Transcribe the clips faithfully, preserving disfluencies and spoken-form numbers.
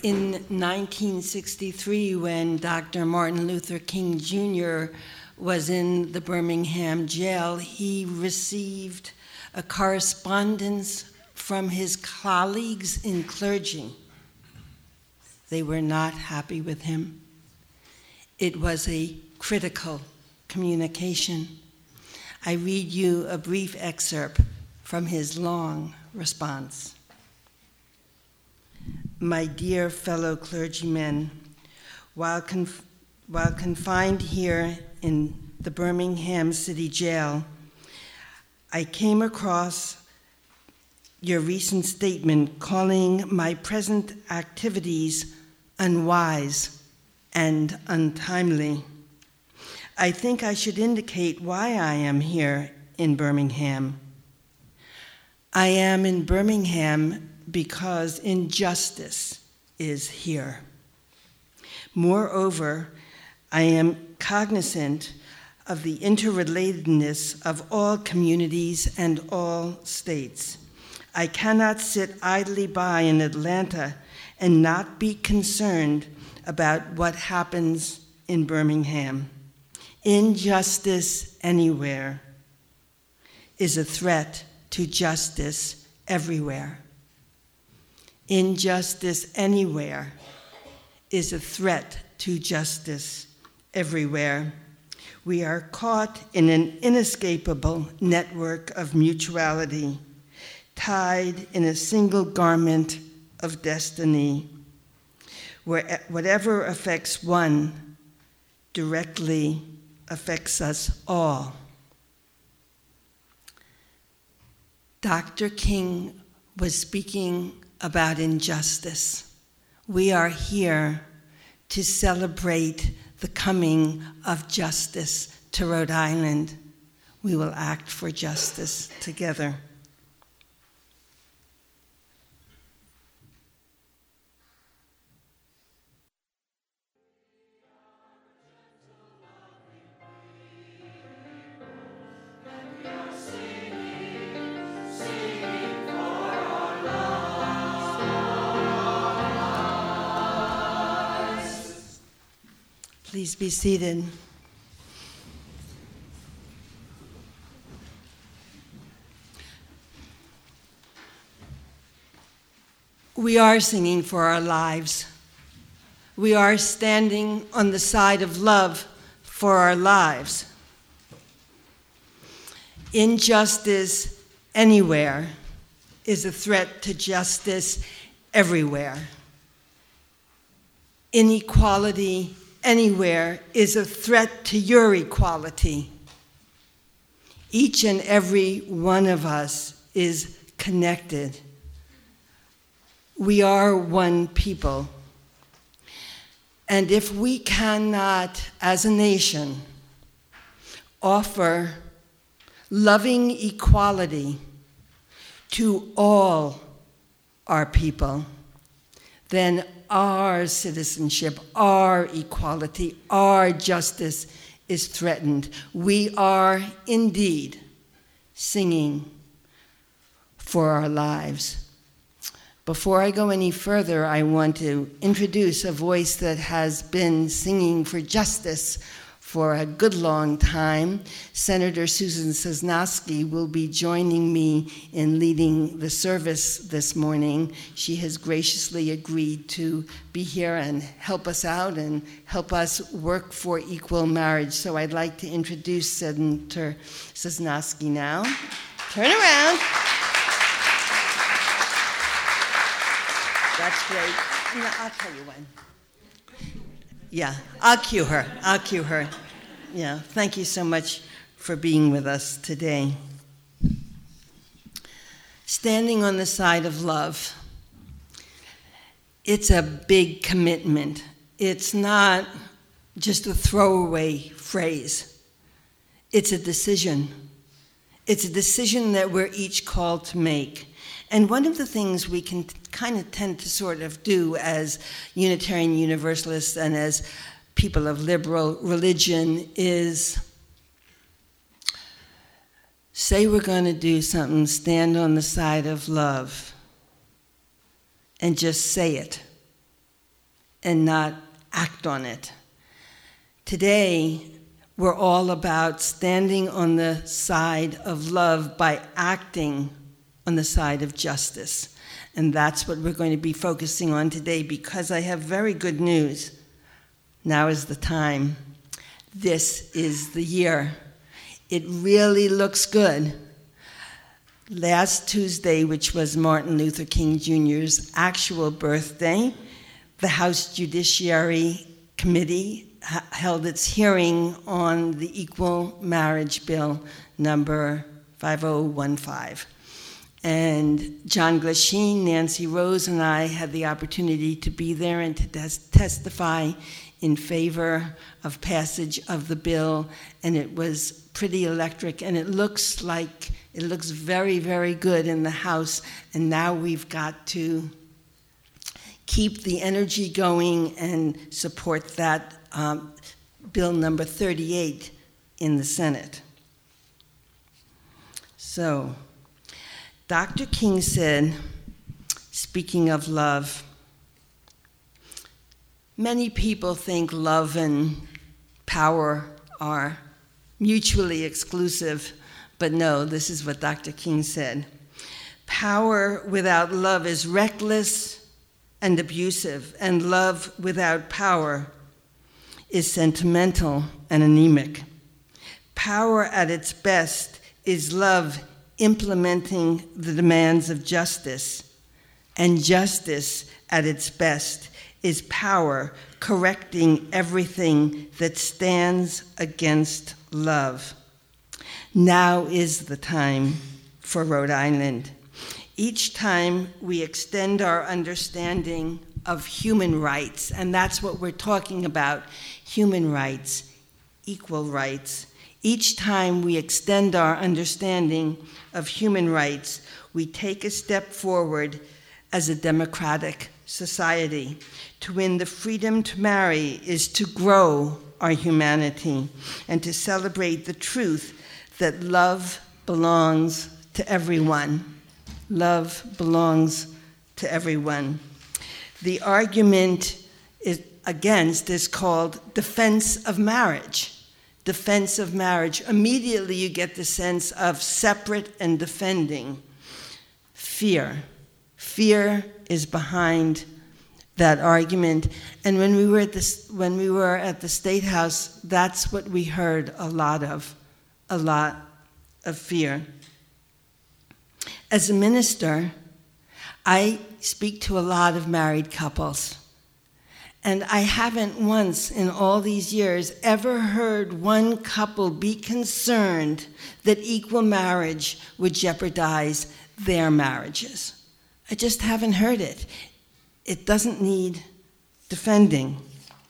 In nineteen sixty-three, when Doctor Martin Luther King Junior was in the Birmingham jail, he received a correspondence from his colleagues in clergy. They were not happy with him. It was a critical communication. I read you a brief excerpt from his long response. My dear fellow clergymen, while, conf- while confined here in the Birmingham City Jail, I came across your recent statement calling my present activities unwise and untimely. I think I should indicate why I am here in Birmingham. I am in Birmingham because injustice is here. Moreover, I am cognizant of the interrelatedness of all communities and all states. I cannot sit idly by in Atlanta and not be concerned about what happens in Birmingham. Injustice anywhere is a threat to justice everywhere. Injustice anywhere is a threat to justice everywhere. We are caught in an inescapable network of mutuality, tied in a single garment of destiny, where whatever affects one directly affects us all. Doctor King was speaking about injustice. We are here to celebrate the coming of justice to Rhode Island. We will act for justice together. Please be seated. We are singing for our lives. We are standing on the side of love for our lives. Injustice anywhere is a threat to justice everywhere. Inequality anywhere is a threat to your equality. Each and every one of us is connected. We are one people. And if we cannot, as a nation, offer loving equality to all our people, then our citizenship, our equality, our justice is threatened. We are indeed singing for our lives. Before I go any further, I want to introduce a voice that has been singing for justice for a good long time. Senator Susan Sosnowski will be joining me in leading the service this morning. She has graciously agreed to be here and help us out and help us work for equal marriage. So I'd like to introduce Senator Sosnowski now. Turn around. That's great. No, I'll tell you when. Yeah, I'll cue her. I'll cue her. Yeah, thank you so much for being with us today. Standing on the side of love. It's a big commitment. It's not just a throwaway phrase. It's a decision. It's a decision that we're each called to make. And one of the things we can kind of tend to sort of do as Unitarian Universalists and as people of liberal religion is say we're going to do something, stand on the side of love, and just say it. and not act on it. Today, we're all about standing on the side of love by acting on the side of justice. And that's what we're going to be focusing on today, because I have very good news. Now is the time. This is the year. It really looks good. Last Tuesday, which was Martin Luther King Junior's actual birthday, the House Judiciary Committee ha- held its hearing on the Equal Marriage Bill number five oh one five. And John Glasheen, Nancy Rose, and I had the opportunity to be there and to tes- testify in favor of passage of the bill, and it was pretty electric, and it looks like, it looks very, very good in the House, and now we've got to keep the energy going and support that um, bill number thirty-eight in the Senate. So, Doctor King said, speaking of love, many people think love and power are mutually exclusive, but no, this is what Doctor King said. Power without love is reckless and abusive, and love without power is sentimental and anemic. Power at its best is love implementing the demands of justice, and justice at its best is power correcting everything that stands against love. Now is the time for Rhode Island. Each time we extend our understanding of human rights, and that's what we're talking about, human rights, equal rights. Each time we extend our understanding of human rights, we take a step forward as a democratic society. To win the freedom to marry is to grow our humanity and to celebrate the truth that love belongs to everyone. Love belongs to everyone. The argument is, against is called defense of marriage. Defense of marriage. Immediately you get the sense of separate and defending. Fear. Fear is behind that argument. And when we were at the, when we were at the State House, that's what we heard a lot of, a lot of fear. As a minister, I speak to a lot of married couples. And I haven't once in all these years ever heard one couple be concerned that equal marriage would jeopardize their marriages. I just haven't heard it. It doesn't need defending.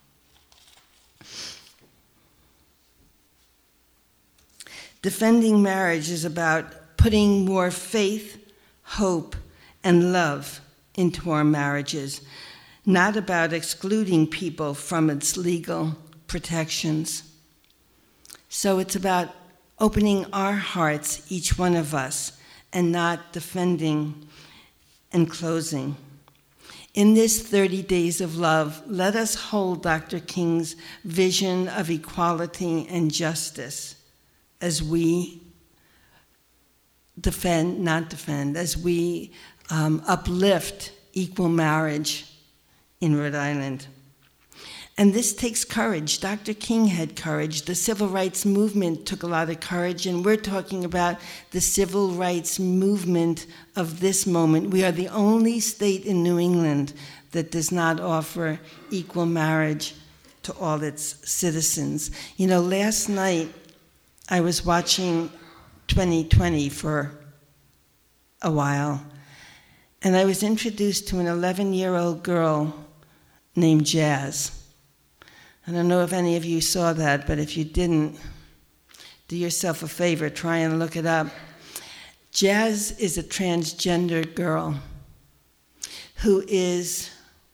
Defending marriage is about putting more faith, hope, and love into our marriages, not about excluding people from its legal protections. So it's about opening our hearts, each one of us, and not defending and closing. In this thirty days of love, let us hold Doctor King's vision of equality and justice as we defend, not defend, as we um, uplift equal marriage in Rhode Island. And this takes courage. Doctor King had courage. The civil rights movement took a lot of courage, and we're talking about the civil rights movement of this moment. We are the only state in New England that does not offer equal marriage to all its citizens. You know, last night I was watching twenty twenty for a while, and I was introduced to an eleven-year-old girl named Jazz. I don't know if any of you saw that, but if you didn't, do yourself a favor, try and look it up. Jazz is a transgender girl who is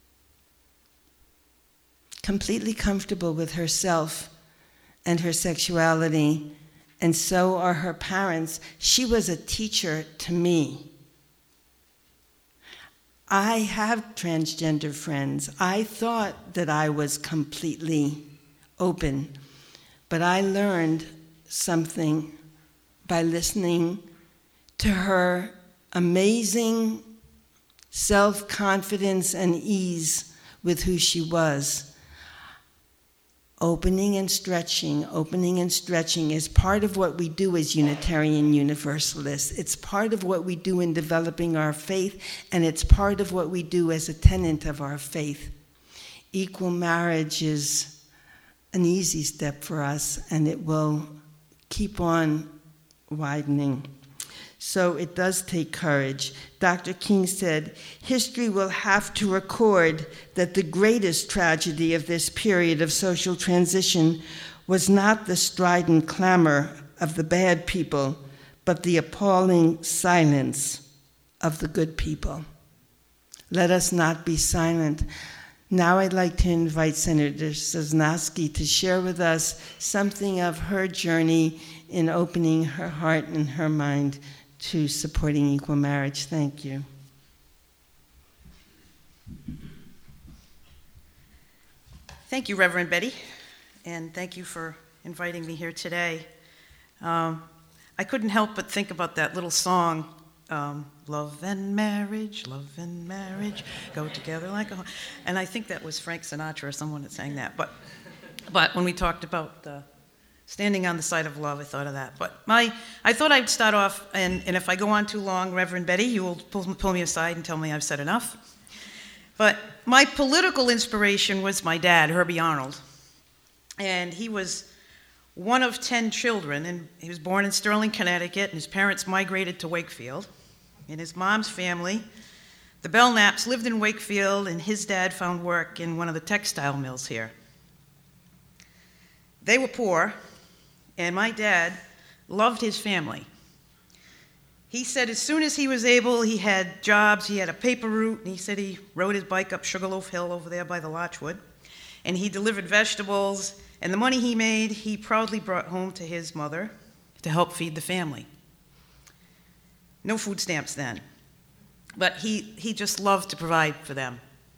completely comfortable with herself and her sexuality, and so are her parents. She was a teacher to me. I have transgender friends. I thought that I was completely open, but I learned something by listening to her amazing self-confidence and ease with who she was. Opening and stretching, opening and stretching is part of what we do as Unitarian Universalists. It's part of what we do in developing our faith, and it's part of what we do as a tenet of our faith. Equal marriage is an easy step for us, and it will keep on widening. So it does take courage. Doctor King said, history will have to record that the greatest tragedy of this period of social transition was not the strident clamor of the bad people, but the appalling silence of the good people. Let us not be silent. Now I'd like to invite Senator Sosnowski to share with us something of her journey in opening her heart and her mind to supporting equal marriage. Thank you. Thank you, Reverend Betty, and thank you for inviting me here today. Um, I couldn't help but think about that little song, um, love and marriage, love and marriage, go together like a... And I think that was Frank Sinatra or someone that sang that. But, but when we talked about the standing on the side of love, I thought of that. But my, I thought I'd start off, and, and if I go on too long, Reverend Betty, you will pull, pull me aside and tell me I've said enough. But my political inspiration was my dad, Herbie Arnold. And he was one of ten children, and he was born in Sterling, Connecticut, and his parents migrated to Wakefield. And his mom's family, the Belknaps, lived in Wakefield, and his dad found work in one of the textile mills here. They were poor, and my dad loved his family. He said as soon as he was able, he had jobs, he had a paper route, and he said he rode his bike up Sugarloaf Hill over there by the Larchwood, and he delivered vegetables, and the money he made, he proudly brought home to his mother to help feed the family. No food stamps then, but he, he just loved to provide for them.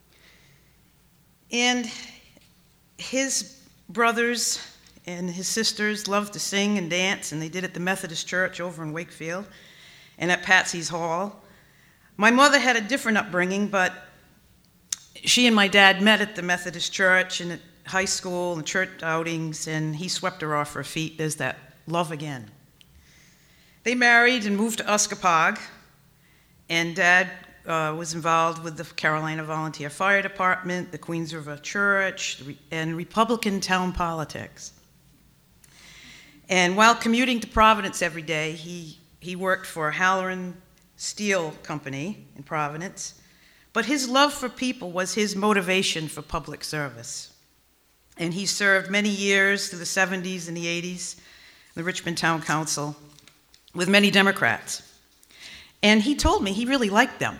And his brothers and his sisters loved to sing and dance, and they did at the Methodist Church over in Wakefield and at Patsy's Hall. My mother had a different upbringing, but she and my dad met at the Methodist Church and at high school and church outings, and he swept her off her feet. There's that love again. They married and moved to Uskapog, and Dad uh, was involved with the Carolina Volunteer Fire Department, the Queens River Church, and Republican town politics. And while commuting to Providence every day, he, he worked for Halloran Steel Company in Providence, but his love for people was his motivation for public service. And he served many years through the seventies and the eighties, in the Richmond Town Council, with many Democrats. And he told me he really liked them.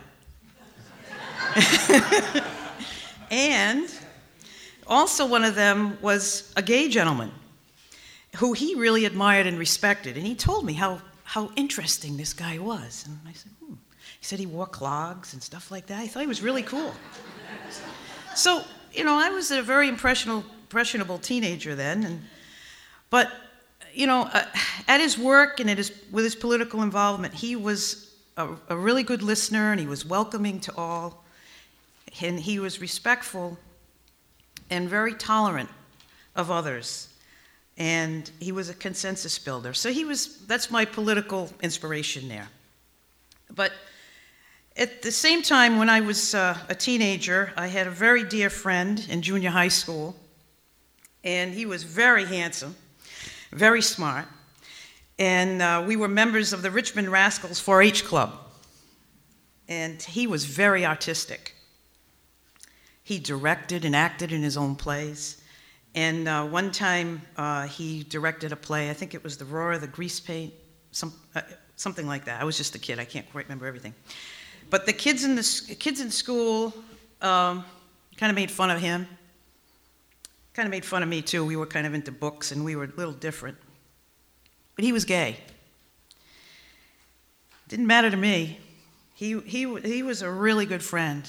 And also one of them was a gay gentleman who he really admired and respected. And he told me how, how interesting this guy was. And I said, hmm. He said he wore clogs and stuff like that. I thought he was really cool. So, you know, I was a very impressionable, impressionable teenager then. And, but, you know, uh, at his work and at his, with his political involvement, he was a, a really good listener, and he was welcoming to all. And he was respectful and very tolerant of others. And he was a consensus builder. So he was, that's my political inspiration there. But at the same time, when I was uh, a teenager, I had a very dear friend in junior high school, and he was very handsome, very smart, and uh, we were members of the Richmond Rascals four H Club, and he was very artistic. He directed and acted in his own plays. And uh, one time uh, he directed a play, I think it was The Roar of the Grease Paint, some, uh, something like that. I was just a kid, I can't quite remember everything. But the kids in, the, kids in school um, kind of made fun of him. Kind of made fun of me too. We were kind of into books and we were a little different. But he was gay. Didn't matter to me, He, he, he was a really good friend.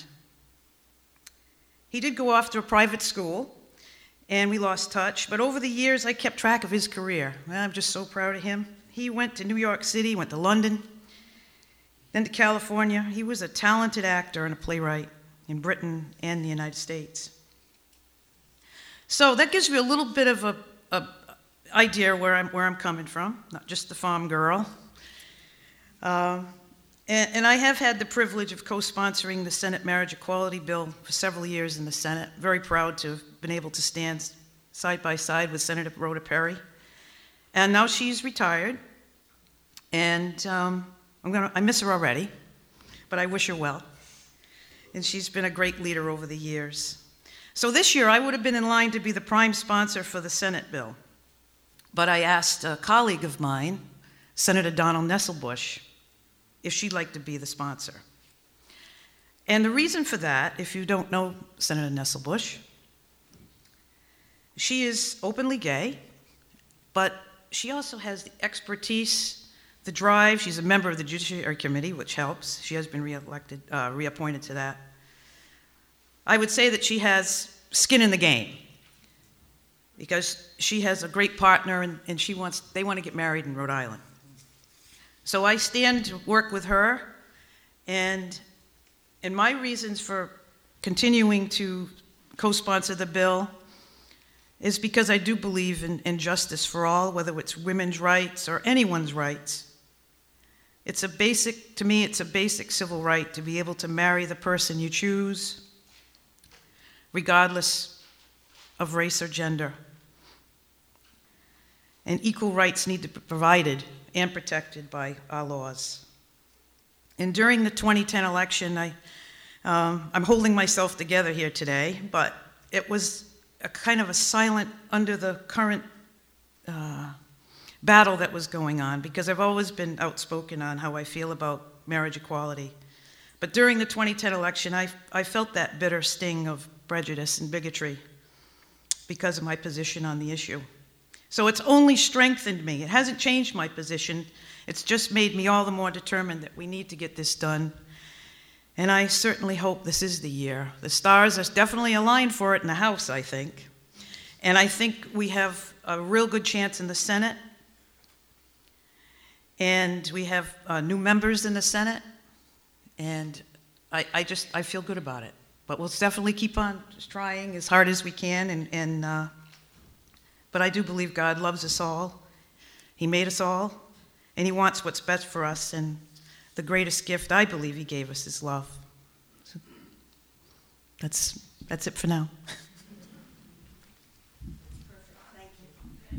He did go off to a private school, and we lost touch, but over the years I kept track of his career. I'm just so proud of him. He went to New York City, went to London, then to California. He was a talented actor and a playwright in Britain and the United States. So that gives you a little bit of a, a idea where I'm, where I'm coming from, not just the farm girl. Um, and, and I have had the privilege of co-sponsoring the Senate Marriage Equality Bill for several years in the Senate. Very proud to have been able to stand side by side with Senator Rhoda Perry. And now she's retired, and um, I'm gonna, I miss her already, but I wish her well. And she's been a great leader over the years. So this year I would have been in line to be the prime sponsor for the Senate bill, but I asked a colleague of mine, Senator Donald Nesselbush, if she'd like to be the sponsor. And the reason for that, if you don't know Senator Nesselbush, she is openly gay, but she also has the expertise, the drive. She's a member of the Judiciary Committee, which helps. She has been reelected, uh, reappointed to that. I would say that she has skin in the game because she has a great partner, and, and she wants, they want to get married in Rhode Island. So I stand to work with her, and, and my reasons for continuing to co-sponsor the bill is because I do believe in, in justice for all, whether it's women's rights or anyone's rights. It's a basic, to me, it's a basic civil right to be able to marry the person you choose, regardless of race or gender. And equal rights need to be provided and protected by our laws. And during the twenty ten election, I, um, I'm holding myself together here today, but it was a kind of a silent under the current uh, battle that was going on, because I've always been outspoken on how I feel about marriage equality. But during the twenty ten election, I, I felt that bitter sting of prejudice and bigotry because of my position on the issue. So it's only strengthened me. It hasn't changed my position. It's just made me all the more determined that we need to get this done. And I certainly hope this is the year. The stars are definitely aligned for it in the House, I think. And I think we have a real good chance in the Senate. And we have uh, new members in the Senate. And I, I just, I feel good about it. But we'll definitely keep on trying as hard as we can. And, and uh, but I do believe God loves us all. He made us all. And he wants what's best for us. And the greatest gift I believe he gave us is love. So that's, that's it for now. Perfect. Thank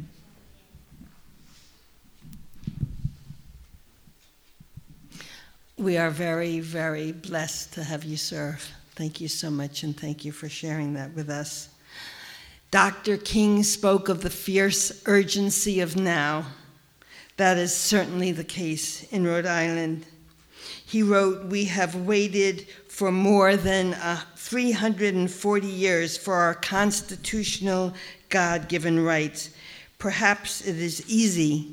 you. We are very, very blessed to have you serve. Thank you so much, and thank you for sharing that with us. Doctor King spoke of the fierce urgency of now. That is certainly the case in Rhode Island. He wrote, "We have waited for more than uh, three hundred forty years for our constitutional God-given rights. Perhaps it is easy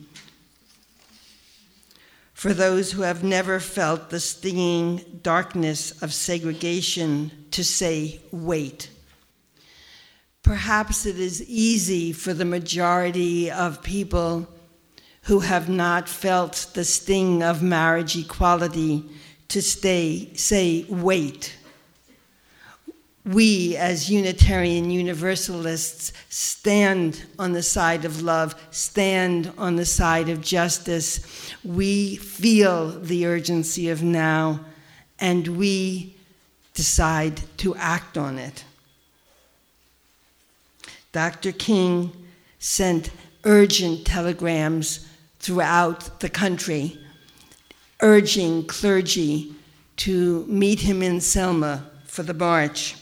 for those who have never felt the stinging darkness of segregation to say, wait. Perhaps it is easy for the majority of people who have not felt the sting of marriage equality to stay, say, wait. We, as Unitarian Universalists, stand on the side of love, stand on the side of justice. We feel the urgency of now, and we decide to act on it. Doctor King sent urgent telegrams throughout the country, urging clergy to meet him in Selma for the march.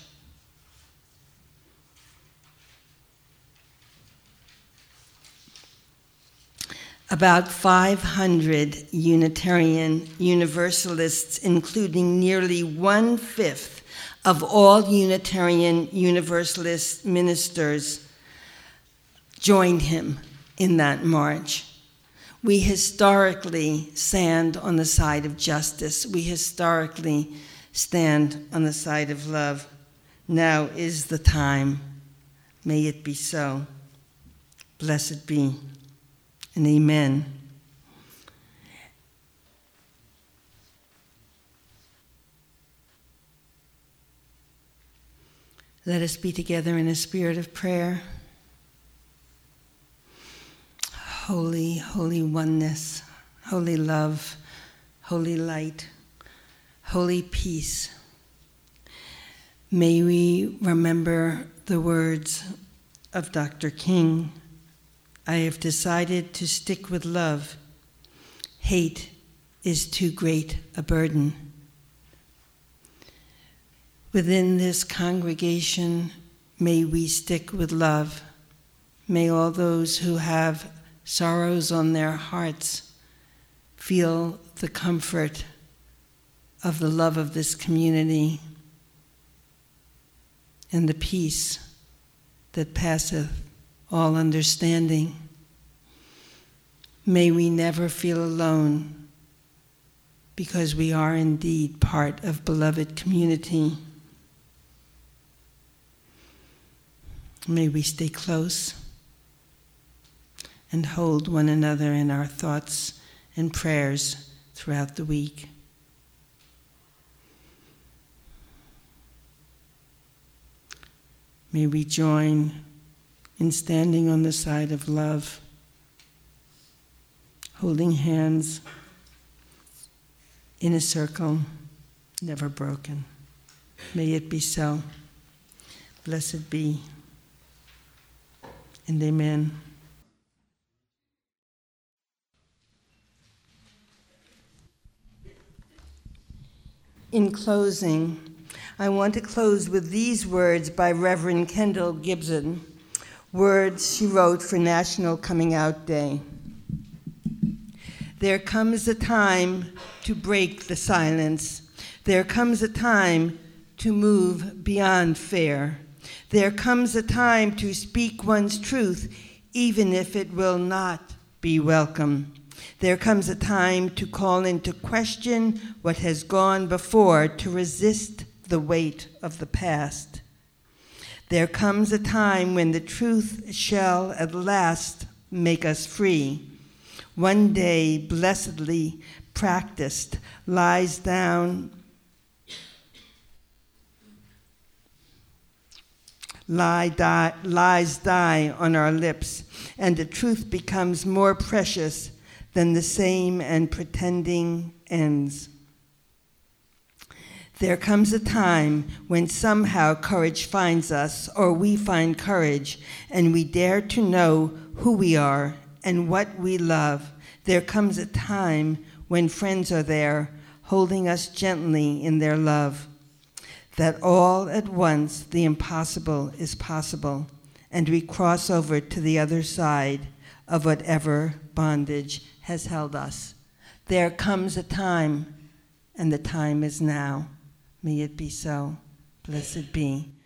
About five hundred Unitarian Universalists, including nearly one-fifth of all Unitarian Universalist ministers, joined him in that march. We historically stand on the side of justice. We historically stand on the side of love. Now is the time. May it be so. Blessed be, and amen. Let us be together in a spirit of prayer. Holy, holy oneness, holy love, holy light, holy peace. May we remember the words of Doctor King. I have decided to stick with love. Hate is too great a burden. Within this congregation, may we stick with love. May all those who have sorrows on their hearts feel the comfort of the love of this community and the peace that passeth all understanding. May we never feel alone, because we are indeed part of beloved community. May we stay close and hold one another in our thoughts and prayers throughout the week. May we join in standing on the side of love, holding hands in a circle, never broken. May it be so. Blessed be, and amen. In closing, I want to close with these words by Reverend Kendall Gibson, words she wrote for National Coming Out Day. There comes a time to break the silence. There comes a time to move beyond fear. There comes a time to speak one's truth, even if it will not be welcome. There comes a time to call into question what has gone before, to resist the weight of the past. There comes a time when the truth shall at last make us free. One day, blessedly practiced, lies down, lie, die, lies die on our lips, and the truth becomes more precious than the same and pretending ends. There comes a time when somehow courage finds us, or we find courage, and we dare to know who we are and what we love. There comes a time when friends are there, holding us gently in their love, that all at once the impossible is possible, and we cross over to the other side of whatever bondage has held us. There comes a time, and the time is now. May it be so. Blessed be.